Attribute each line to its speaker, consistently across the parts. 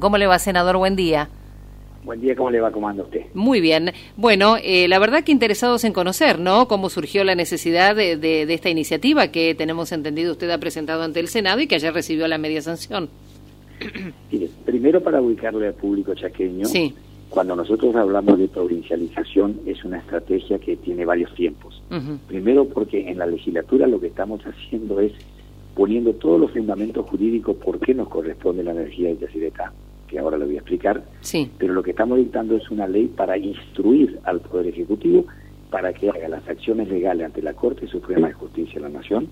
Speaker 1: ¿Cómo le va, senador? Buen día.
Speaker 2: Buen día, ¿cómo le va? ¿Cómo anda usted?
Speaker 1: Muy bien. Bueno, la verdad que interesados en conocer, ¿no?, cómo surgió la necesidad de esta iniciativa que tenemos entendido usted ha presentado ante el Senado y que ayer recibió la media sanción.
Speaker 2: Mire, primero para ubicarle al público chaqueño,
Speaker 1: sí.
Speaker 2: Cuando nosotros hablamos de provincialización es una estrategia que tiene varios tiempos. Primero porque en la legislatura lo que estamos haciendo es poniendo todos los fundamentos jurídicos por qué nos corresponde la energía de Yacyretá, que ahora le voy a explicar,
Speaker 1: sí.
Speaker 2: Pero lo que estamos dictando es una ley para instruir al Poder Ejecutivo para que haga las acciones legales ante la Corte Suprema de Justicia de la Nación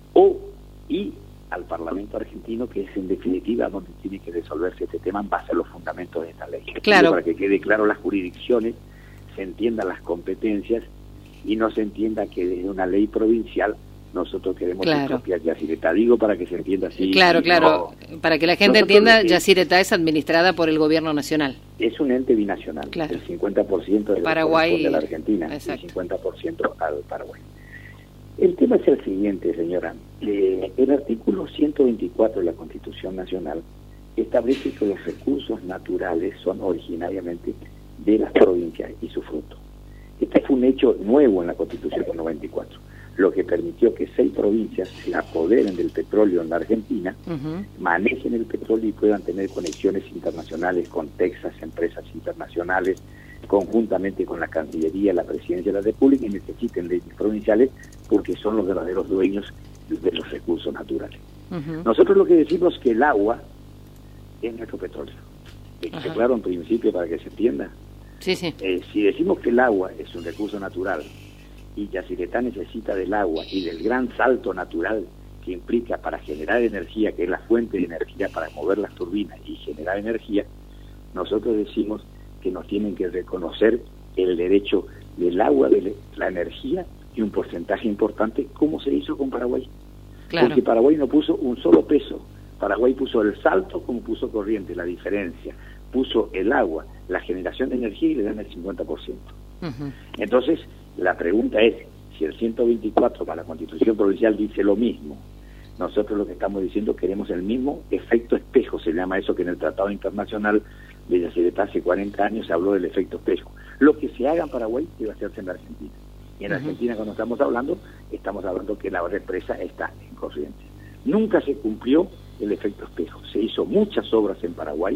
Speaker 2: y al Parlamento argentino, que es en definitiva donde tiene que resolverse este tema en base a los fundamentos de esta ley.
Speaker 1: Claro.
Speaker 2: Para que quede claro las jurisdicciones, se entiendan las competencias y no se entienda que desde una ley provincial nosotros queremos expropiar Yacyretá. Digo para que se entienda así.
Speaker 1: Claro. Para que la gente entienda, Yacyretá es administrada por el gobierno nacional.
Speaker 2: Es un ente binacional.
Speaker 1: Claro.
Speaker 2: El 50% de
Speaker 1: Paraguay,
Speaker 2: de la Argentina,
Speaker 1: exacto.
Speaker 2: El 50% al Paraguay. El tema es el siguiente, señora. El artículo 124 de la Constitución Nacional establece que los recursos naturales son originariamente de las provincias y su fruto. Este fue un hecho nuevo en la Constitución del 94, lo que permitió que 6 provincias se apoderen del petróleo en la Argentina, manejen el petróleo y puedan tener conexiones internacionales con Texas, empresas internacionales, conjuntamente con la Cancillería, la Presidencia de la República, y necesiten leyes provinciales porque son los verdaderos dueños de los recursos naturales. Nosotros lo que decimos es que el agua es nuestro petróleo. ¿Está claro en principio para que se entienda?
Speaker 1: Sí.
Speaker 2: Si decimos que el agua es un recurso natural y Yacyretá necesita del agua y del gran salto natural que implica para generar energía, que es la fuente de energía para mover las turbinas y generar energía, nosotros decimos que nos tienen que reconocer el derecho del agua, de la energía y un porcentaje importante, como se hizo con Paraguay.
Speaker 1: Claro.
Speaker 2: Porque Paraguay no puso un solo peso. Paraguay puso el salto como puso corriente, la diferencia. Puso el agua, la generación de energía y le dan el 50%. Entonces, la pregunta es, si el 124 para la Constitución Provincial dice lo mismo, nosotros lo que estamos diciendo queremos el mismo efecto espejo, se llama eso, que en el Tratado Internacional de Yacyretá hace 40 años se habló del efecto espejo. Lo que se haga en Paraguay debe hacerse en la Argentina. Y en Argentina, cuando estamos hablando que la represa está en Corrientes. Nunca se cumplió el efecto espejo. Se hizo muchas obras en Paraguay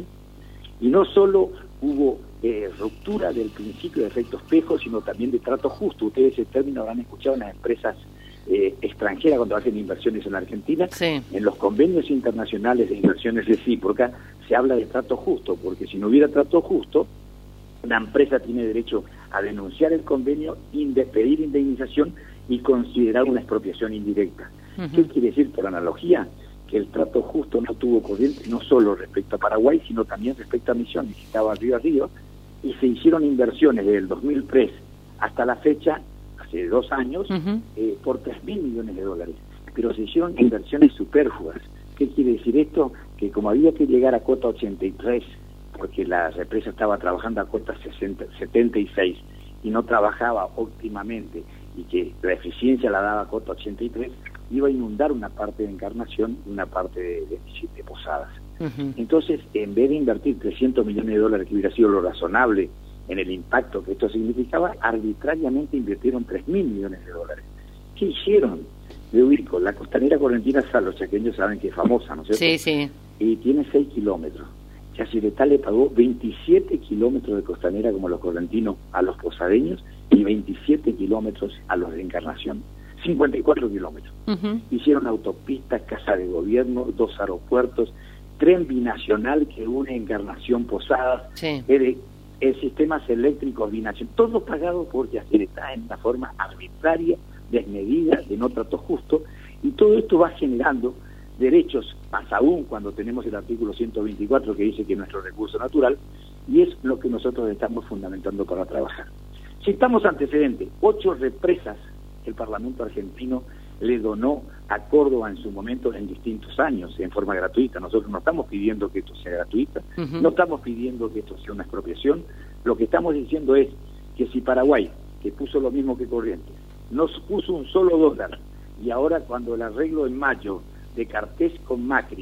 Speaker 2: y no solo hubo ruptura del principio de efecto espejo, sino también de trato justo. Ustedes ese término habrán escuchado en las empresas extranjeras cuando hacen inversiones en la Argentina.
Speaker 1: Sí.
Speaker 2: En los convenios internacionales de inversiones recíprocas se habla de trato justo, porque si no hubiera trato justo, la empresa tiene derecho a denunciar el convenio, pedir indemnización y considerar una expropiación indirecta. ¿Qué quiere decir por analogía? Que el trato justo no tuvo corriente no solo respecto a Paraguay, sino también respecto a Misiones, que estaba río a río, y se hicieron inversiones desde el 2003 hasta la fecha, hace 2 años, por $3.000 millones. Pero se hicieron inversiones superfluas. ¿Qué quiere decir esto? Que como había que llegar a cota 83, porque la represa estaba trabajando a cota 76 y no trabajaba óptimamente, y que la eficiencia la daba a cota 83, iba a inundar una parte de Encarnación y una parte de Posadas. Entonces, en vez de invertir $300 millones, que hubiera sido lo razonable en el impacto que esto significaba, arbitrariamente invirtieron $3.000 millones. ¿Qué hicieron? Le ubico, la costanera correntina, los chaqueños saben que es famosa, ¿no es cierto?
Speaker 1: Sí.
Speaker 2: Y tiene 6 kilómetros. Yacyretá le pagó 27 kilómetros de costanera como los correntinos a los posadeños y 27 kilómetros a los de Encarnación. 54 kilómetros. Hicieron autopistas, casa de gobierno, 2 aeropuertos, tren binacional que une Encarnación, Posadas, sistemas eléctricos binacionales, todo pagado por Yacyretá en una forma arbitraria, desmedida, de no trato justo, y todo esto va generando derechos, más aún cuando tenemos el artículo 124 que dice que es nuestro recurso natural, y es lo que nosotros estamos fundamentando para trabajar. Si estamos antecedentes, 8 represas el Parlamento argentino le donó a Córdoba en su momento en distintos años, en forma gratuita. Nosotros no estamos pidiendo que esto sea gratuito, no estamos pidiendo que esto sea una expropiación. Lo que estamos diciendo es que si Paraguay, que puso lo mismo que Corrientes, nos puso un solo dólar, y ahora cuando el arreglo en mayo de Cartés con Macri,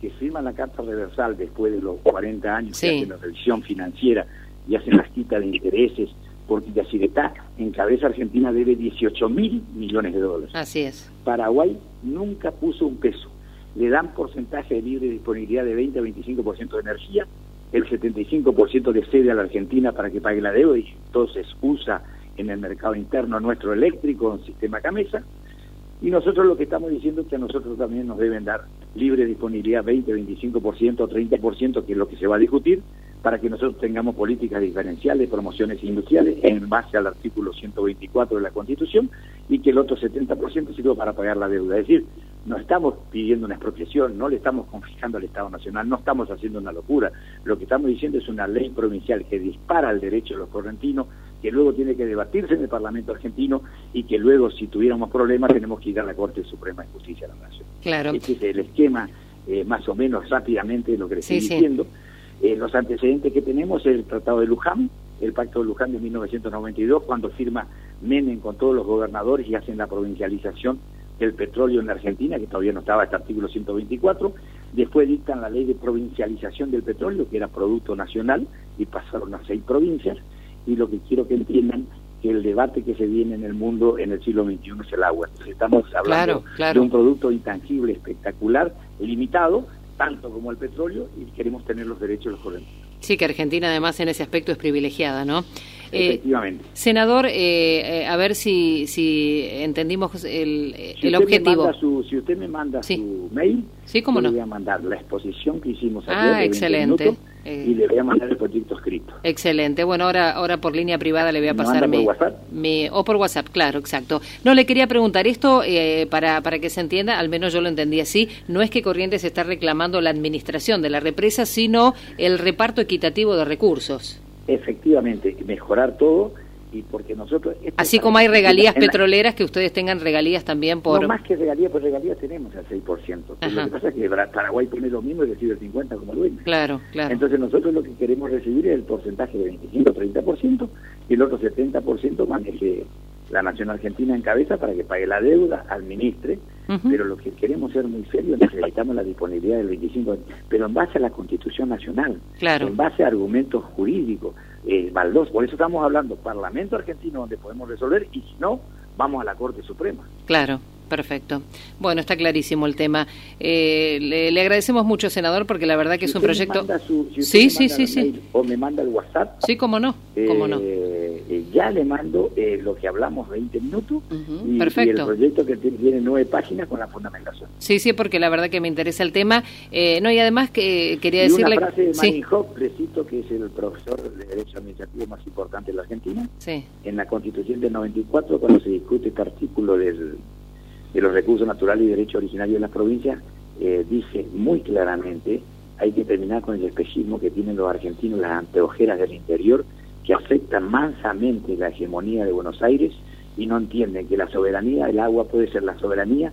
Speaker 2: que firman la carta reversal después de los 40 años
Speaker 1: Sí.
Speaker 2: que hacen la revisión financiera y hacen las quitas de intereses, porque Yacyretá, en cabeza Argentina, debe 18.000 millones de dólares.
Speaker 1: Así es.
Speaker 2: Paraguay nunca puso un peso. Le dan porcentaje de libre disponibilidad de 20 a 25% de energía, el 75% le cede a la Argentina para que pague la deuda y entonces usa en el mercado interno nuestro eléctrico, un sistema Camesa, y nosotros lo que estamos diciendo es que a nosotros también nos deben dar libre disponibilidad 20, 25%, 30%, que es lo que se va a discutir, para que nosotros tengamos políticas diferenciales, promociones industriales, en base al artículo 124 de la Constitución, y que el otro 70% sirva para pagar la deuda. Es decir, no estamos pidiendo una expropiación, no le estamos confiscando al Estado Nacional, no estamos haciendo una locura. Lo que estamos diciendo es una ley provincial que dispara el derecho de los correntinos, que luego tiene que debatirse en el Parlamento argentino y que luego, si tuviéramos problemas, tenemos que ir a la Corte Suprema de Justicia de la Nación.
Speaker 1: Claro.
Speaker 2: Este es el esquema, más o menos rápidamente, lo que les
Speaker 1: Sí,
Speaker 2: estoy
Speaker 1: sí.
Speaker 2: diciendo. Los antecedentes que tenemos es el Tratado de Luján, el Pacto de Luján de 1992, cuando firma Menem con todos los gobernadores y hacen la provincialización del petróleo en la Argentina, que todavía no estaba este artículo 124. Después dictan la ley de provincialización del petróleo, que era producto nacional, y pasaron a 6 provincias. Y lo que quiero que entiendan, que el debate que se viene en el mundo en el siglo XXI es el agua. Entonces estamos hablando
Speaker 1: Claro.
Speaker 2: de un producto intangible, espectacular, limitado, tanto como el petróleo, y queremos tener los derechos de los correntinos.
Speaker 1: Sí, que Argentina además en ese aspecto es privilegiada, ¿no?
Speaker 2: Efectivamente.
Speaker 1: Senador, a ver si entendimos el objetivo.
Speaker 2: Si usted me manda
Speaker 1: Sí.
Speaker 2: su mail,
Speaker 1: Sí, cómo
Speaker 2: yo
Speaker 1: no.
Speaker 2: le voy a mandar la exposición que hicimos ayer de 20
Speaker 1: excelente.
Speaker 2: minutos, y le voy a mandar el proyecto escrito.
Speaker 1: Excelente. Bueno, ahora por línea privada le voy a
Speaker 2: ¿Me
Speaker 1: pasar
Speaker 2: manda por WhatsApp?
Speaker 1: o por WhatsApp, claro, exacto. No, le quería preguntar esto para que se entienda, al menos yo lo entendí así, no es que Corrientes está reclamando la administración de la represa, sino el reparto equitativo de recursos.
Speaker 2: Efectivamente, mejorar todo, y porque nosotros...
Speaker 1: Así como hay regalías petroleras, que ustedes tengan regalías también por...
Speaker 2: No más que regalías, pues regalías tenemos al 6%. Pero lo que pasa es que Paraguay pone lo mismo y recibe el 50% como dueño.
Speaker 1: Claro.
Speaker 2: Entonces nosotros lo que queremos recibir es el porcentaje de 25-30%, y el otro 70% maneje la Nación Argentina en cabeza para que pague la deuda, administre, pero lo que queremos ser muy serios, necesitamos la disponibilidad del 25%, pero en base a la Constitución Nacional, en base a argumentos jurídicos, baldosos. Por eso estamos hablando Parlamento Argentino, donde podemos resolver, y si no, vamos a la Corte Suprema.
Speaker 1: Claro. Perfecto. Bueno, está clarísimo el tema. Le agradecemos mucho, senador, porque la verdad que es un proyecto...
Speaker 2: Sí. O me manda el WhatsApp.
Speaker 1: Sí, cómo no.
Speaker 2: Ya le mando lo que hablamos 20 minutos y el proyecto que tiene 9 páginas con la fundamentación.
Speaker 1: Sí, porque la verdad que me interesa el tema. No, y además que quería decirle...
Speaker 2: una frase de Manning Hock, recito, que es el profesor de Derecho Administrativo más importante de la Argentina.
Speaker 1: Sí.
Speaker 2: En la Constitución del 94, cuando se discute este artículo de los recursos naturales y derechos originarios de las provincias, dice muy claramente: hay que terminar con el espejismo que tienen los argentinos, las anteojeras del interior, que afectan mansamente la hegemonía de Buenos Aires y no entienden que la soberanía del agua puede ser la soberanía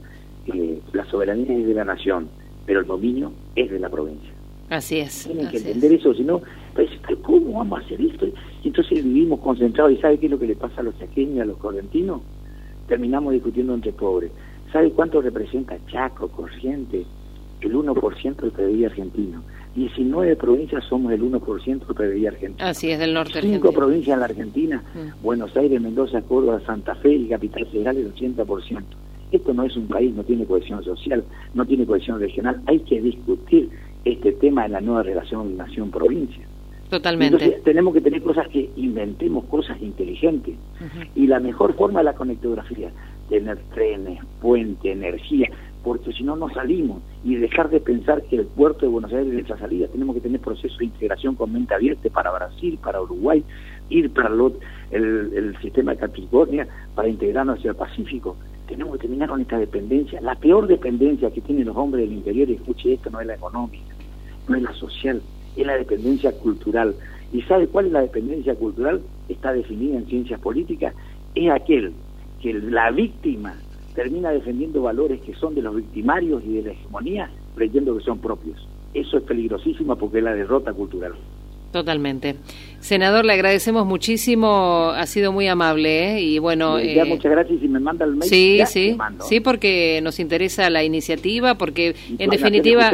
Speaker 2: es de la nación, pero el dominio es de la provincia.
Speaker 1: Así es.
Speaker 2: Tienen que entender eso, si no, pues, ¿cómo vamos a hacer esto? Y entonces vivimos concentrados. ¿Y sabe qué es lo que le pasa a los chaqueños, a los correntinos? Terminamos discutiendo entre pobres. ¿Sabe cuánto representa Chaco, Corrientes? El 1% del PBI argentino. 19 provincias somos el 1% del PBI argentino.
Speaker 1: Así es, del norte
Speaker 2: 5
Speaker 1: argentino.
Speaker 2: provincias en la Argentina, Buenos Aires, Mendoza, Córdoba, Santa Fe y Capital Federal el 80%. Esto no es un país, no tiene cohesión social, no tiene cohesión regional. Hay que discutir este tema en la nueva relación nación-provincia.
Speaker 1: Totalmente.
Speaker 2: Entonces tenemos que tener cosas que inventemos, cosas inteligentes. Y la mejor forma es la conectografía, tener trenes, puente, energía, porque si no, no salimos. Y dejar de pensar que el puerto de Buenos Aires es nuestra salida. Tenemos que tener procesos de integración con mente abierta para Brasil, para Uruguay, ir para el sistema de Capricornia para integrarnos hacia el Pacífico. Tenemos que terminar con esta dependencia. La peor dependencia que tienen los hombres del interior, y escuche esto, no es la económica, no es la social, es la dependencia cultural. ¿Y sabe cuál es la dependencia cultural? Está definida en ciencias políticas. Es aquel que la víctima termina defendiendo valores que son de los victimarios y de la hegemonía, creyendo que son propios. Eso es peligrosísimo porque es la derrota cultural.
Speaker 1: Totalmente. Senador, le agradecemos muchísimo, ha sido muy amable, ¿eh? Y bueno...
Speaker 2: Ya, muchas gracias, y si me manda el mail,
Speaker 1: sí,
Speaker 2: ya
Speaker 1: sí,
Speaker 2: te mando.
Speaker 1: Sí, porque nos interesa la iniciativa, porque en definitiva...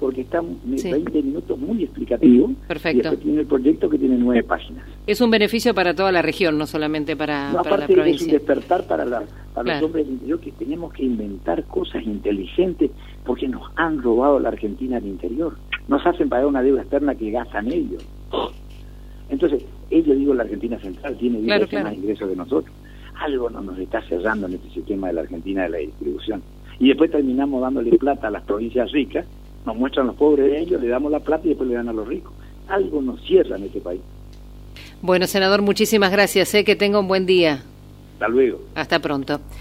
Speaker 2: porque está 20 minutos muy explicativo.
Speaker 1: Perfecto.
Speaker 2: Y después tiene el proyecto que tiene 9 páginas.
Speaker 1: Es un beneficio para toda la región, no solamente para la
Speaker 2: aparte
Speaker 1: provincia.
Speaker 2: Es un despertar para los hombres del interior, que tenemos que inventar cosas inteligentes, porque nos han robado la Argentina al interior. Nos hacen pagar una deuda externa que gastan ellos. Entonces, la Argentina Central tiene 10 veces más ingresos que nosotros. Algo no nos está cerrando en este sistema de la Argentina de la distribución. Y después terminamos dándole plata a las provincias ricas, nos muestran los pobres de ellos, le damos la plata y después le dan a los ricos. Algo nos cierra en este país.
Speaker 1: Bueno, senador, muchísimas gracias. Que tenga un buen día.
Speaker 2: Hasta luego.
Speaker 1: Hasta pronto.